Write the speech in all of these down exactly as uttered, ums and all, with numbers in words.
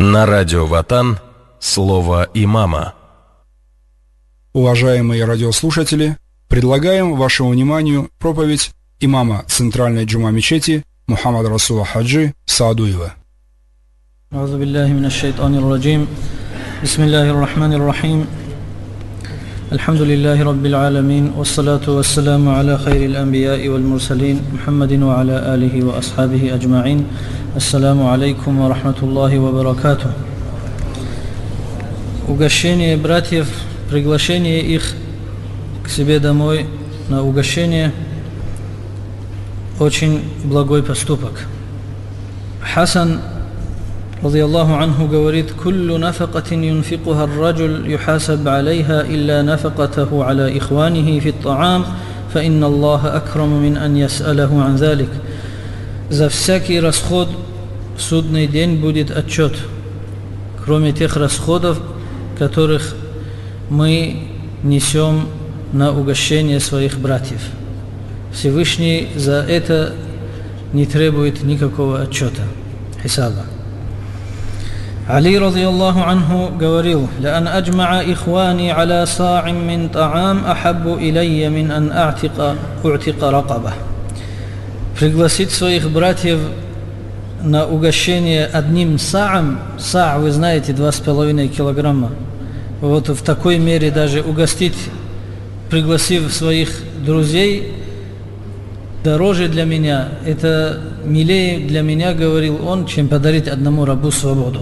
На радио Ватан слово имама. Уважаемые радиослушатели, предлагаем вашему вниманию проповедь имама Центральной джума мечети Мухаммада Расула Хаджи Саадуева. أعوذ بالله من الشيطان الرجيم بسم الله الرحمن الرحيم الحمد لله رب العالمين والصلاة والسلام على خير الأنبياء والمرسلين محمد وعلى آله وأصحابه أجمعين. Ассаламу алейкум ва рахматуллахи ва баракатух. Угощение братьев, приглашение их к себе домой на угощение – очень благой поступок. Хасан, радiyallahu анху, говорит: «Куллу нафакатин юнфикуха ар-раджуль юхасаб алейха илля нафакатаху аля ихванихи фи ат-та'ам, фа инна Аллаха акраму мин ан яс'алаху ан залик». За всякий расход в судный день будет отчет, кроме тех расходов, которых мы несем на угощение своих братьев. Всевышний за это не требует никакого отчета, хисаба. Али, радiyallahu анху, говорил: «Лян аджмаа ихвани аля са'им мин та'ам ахаббу илайя мин ан а'тика у'тика ракаба». Пригласить своих братьев на угощение одним са'ам, са', вы знаете, два с половиной килограмма. Вот в такой мере даже угостить, пригласив своих друзей, дороже для меня, это милее для меня, говорил он, чем подарить одному рабу свободу.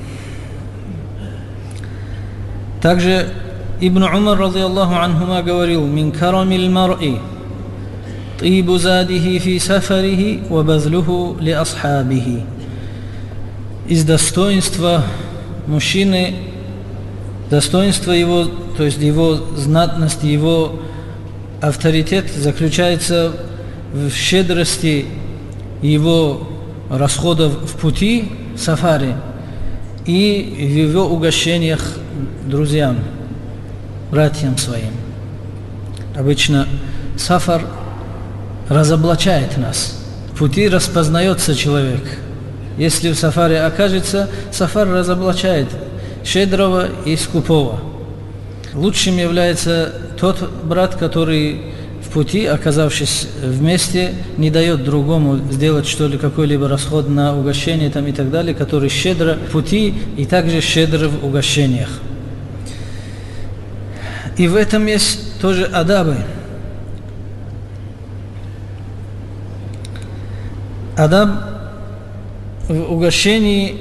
Также Ибн Умар, радiyallahu анхума, говорил: «Мин карамил мар'i طيب زاده في سفره وبذله لأصحابه». Из достоинства мужчины, достоинство его, то есть его знатность, его авторитет заключается в щедрости его расходов в пути, в сафаре, и в его угощениях друзьям, братьям своим. Обычно сафар разоблачает нас. В пути распознается человек. Если в сафаре окажется, сафар разоблачает щедрого и скупого. Лучшим является тот брат, который в пути, оказавшись вместе, не дает другому сделать что-ли, какой-либо расход на угощение там и так далее, который щедро в пути и также щедро в угощениях. И в этом есть тоже адабы. Адаб в угощении,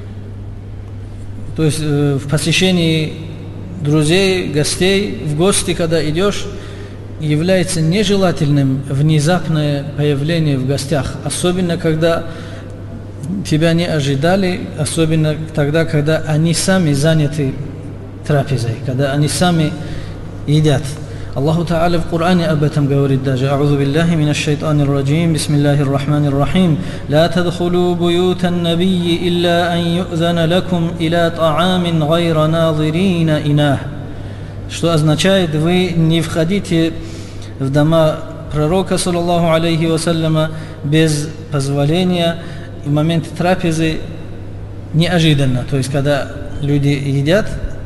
то есть в посещении друзей, гостей, в гости, когда идешь, является нежелательным внезапное появление в гостях, особенно когда тебя не ожидали, особенно тогда, когда они сами заняты трапезой, когда они сами едят. Аллаху Та'аля в Коране об этом говорит даже: «А'узу биллахи минаш шайтанир раджим, бисмиллахир рахманир рахим, ла тадхулу буютан набийи илля ан ю'зана лакум иля та'амин гайра назирина инах». Что означает: вы не входите в дома пророка, саллаллаху алейхи вассаляма, без позволения, и в момент трапезы неожиданно, то есть когда люди едят.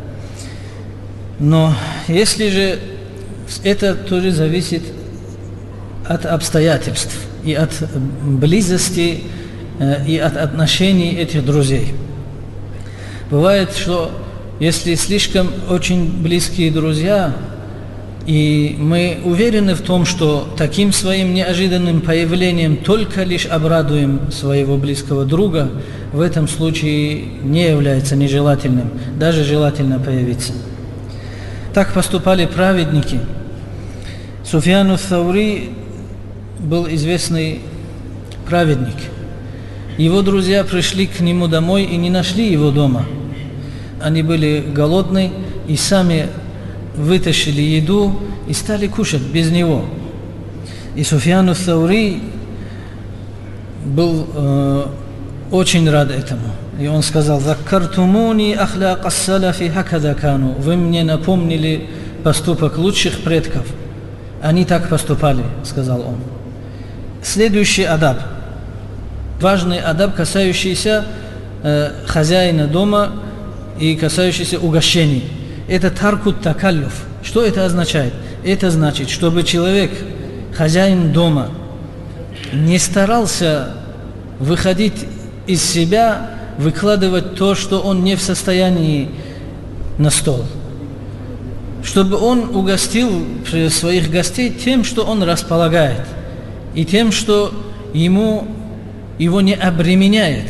Но если же это тоже зависит от обстоятельств и от близости и от отношений этих друзей. Бывает, что если слишком очень близкие друзья, и мы уверены в том, что таким своим неожиданным появлением только лишь обрадуем своего близкого друга, в этом случае не является нежелательным, даже желательно появиться. Так поступали праведники. Суфьян ас-Саури был известный праведник. Его друзья пришли к нему домой и не нашли его дома. Они были голодны и сами вытащили еду и стали кушать без него. И Суфьян ас-Саури был э, очень рад этому. И он сказал: «Заккартумуни ахляк ас-салафи хакада кану». Вы мне напомнили поступок лучших предков. Они так поступали, сказал он. Следующий адаб. Важный адаб, касающийся э, хозяина дома и касающийся угощений. Это таркут такаллюф. Что это означает? Это значит, чтобы человек, хозяин дома, не старался выходить из себя, выкладывать то, что он не в состоянии на стол. Чтобы он угостил своих гостей тем, что он располагает, и тем, что ему, его не обременяет.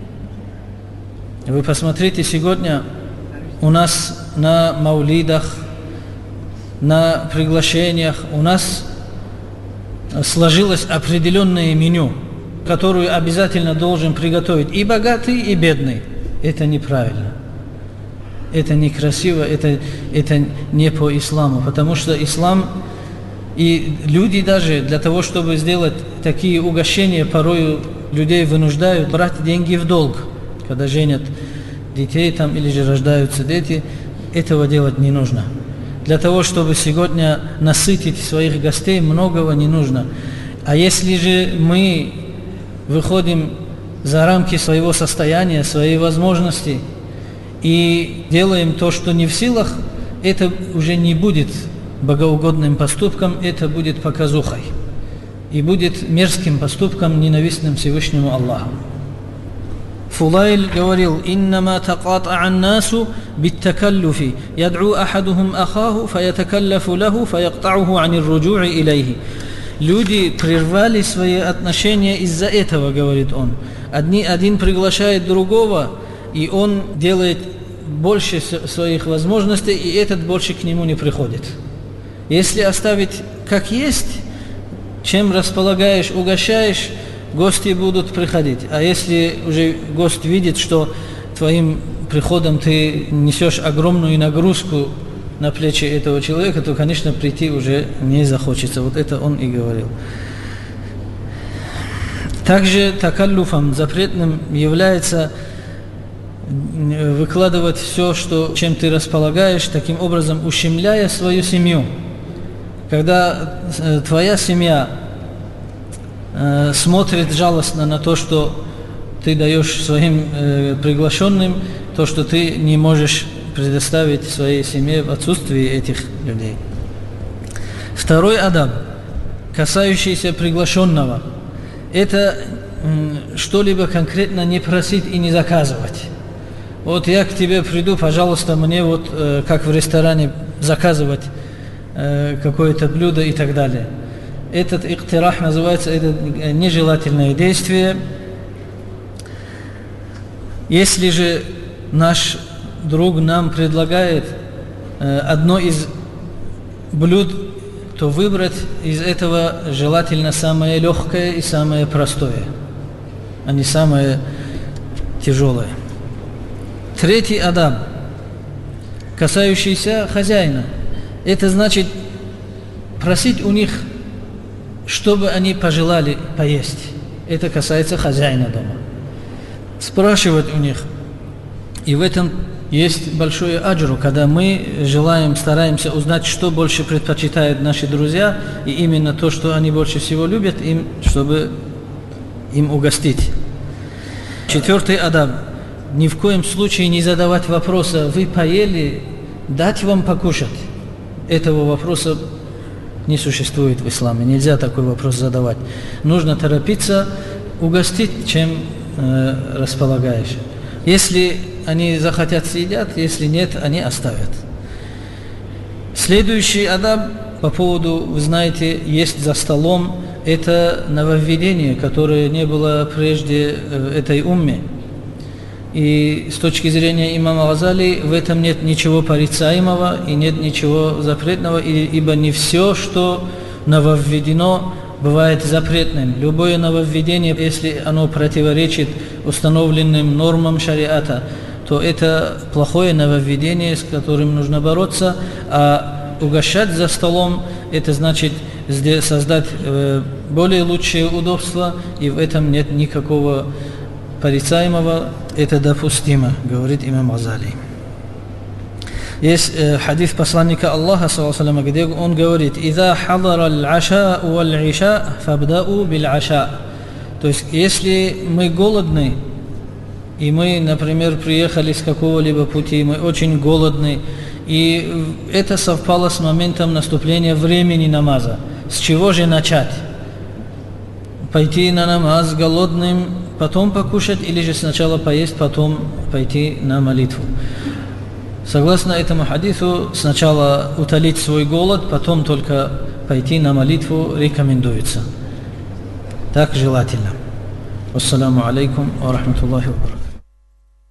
Вы посмотрите, сегодня у нас на маулидах, на приглашениях у нас сложилось определенное меню, которое обязательно должен приготовить и богатый, и бедный. Это неправильно. Это некрасиво, это, это не по исламу, потому что ислам и люди даже для того, чтобы сделать такие угощения, порой людей вынуждают брать деньги в долг, когда женят детей там или же рождаются дети. Этого делать не нужно. Для того, чтобы сегодня насытить своих гостей, многого не нужно. А если же мы выходим за рамки своего состояния, своей возможности и делаем то, что не в силах, это уже не будет богоугодным поступком, это будет показухой и будет мерзким поступком, ненавистным Всевышнему Аллаху. Фулайл говорил: «Иннама тaqata'a ан-насу бит-такаллуфи, яд'у ахадухум ахаху, фаятакаллафу лаху, фаяqтa'уху 'ани ар-руджу'i илейхи». Люди прервали свои отношения из-за этого, говорит он. Одни, один приглашает другого, и он делает больше своих возможностей, и этот больше к нему не приходит. Если оставить как есть, чем располагаешь, угощаешь, гости будут приходить. А если уже гость видит, что твоим приходом ты несешь огромную нагрузку на плечи этого человека, то, конечно, прийти уже не захочется. Вот это он и говорил. Также такаллуфом запретным является выкладывать все, что, чем ты располагаешь, таким образом ущемляя свою семью. Когда твоя семья э, смотрит жалостно на то, что ты даешь своим э, приглашенным, то, что ты не можешь предоставить своей семье в отсутствии этих людей. Второй адаб, касающийся приглашенного, это э, что-либо конкретно не просить и не заказывать. Вот я к тебе приду, пожалуйста, мне вот э, как в ресторане заказывать э, какое-то блюдо и так далее. Этот иктирах называется, это нежелательное действие. Если же наш друг нам предлагает э, одно из блюд, то выбрать из этого желательно самое легкое и самое простое, а не самое тяжелое. Третий адаб, касающийся хозяина, это значит просить у них, чтобы они пожелали поесть. Это касается хозяина дома. Спрашивать у них. И в этом есть большое аджру, когда мы желаем, стараемся узнать, что больше предпочитают наши друзья, и именно то, что они больше всего любят, им, чтобы им угостить. Четвертый адаб. Ни в коем случае не задавать вопроса: вы поели, дать вам покушать. Этого вопроса не существует в исламе. Нельзя такой вопрос задавать. Нужно торопиться, угостить, чем э, располагаешь. Если они захотят, съедят, если нет, они оставят. Следующий адаб по поводу, вы знаете, есть за столом, это нововведение, которое не было прежде в этой умме. И с точки зрения имама Газали в этом нет ничего порицаемого и нет ничего запретного, ибо не все, что нововведено, бывает запретным. Любое нововведение, если оно противоречит установленным нормам шариата, то это плохое нововведение, с которым нужно бороться, а угощать за столом, это значит создать более лучшее удобство, и в этом нет никакого порицаемого, это допустимо, говорит имам Газали. Есть э, хадис посланника Аллаха, где он говорит: «Иза хадара аль-аша валь-иша фабдау биль-аша». То есть, если мы голодны, и мы, например, приехали с какого-либо пути, мы очень голодны, и это совпало с моментом наступления времени намаза. С чего же начать? Пойти на намаз голодным, потом покушать, или же сначала поесть, потом пойти на молитву? Согласно этому хадису, сначала утолить свой голод, потом только пойти на молитву рекомендуется. Так желательно. Ассаламу алейкум ва рахматуллахи ва баракатуху.